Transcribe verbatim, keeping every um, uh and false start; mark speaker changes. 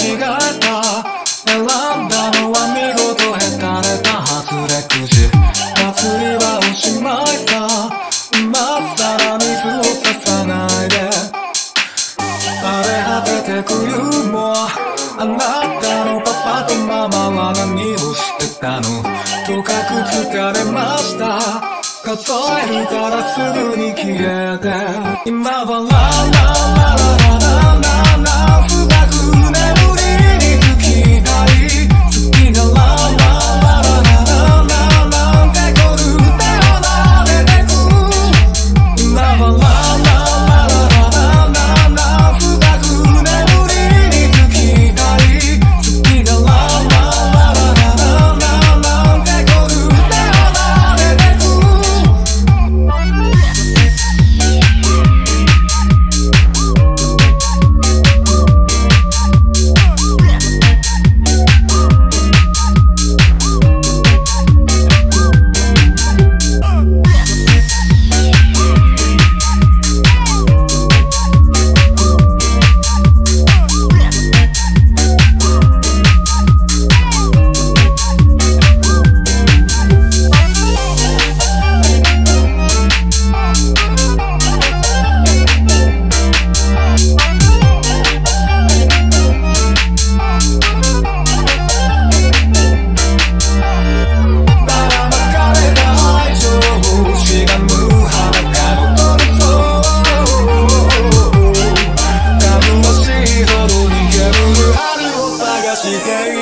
Speaker 1: えた。選んだのは見事へたれた外れくじ。祭りはおしまいさ。今さら水を差さないで。荒れ果ててく冬もあなたのパパとママは何をしてたの。とかく疲れました。数えるからすぐに消えて。今はララララララララ深く眠りにつきたい。好きなラララララララってこる手離れてく。今はラララララララ深く眠りにつきたい。好きなラララララララってこる手離れてく。して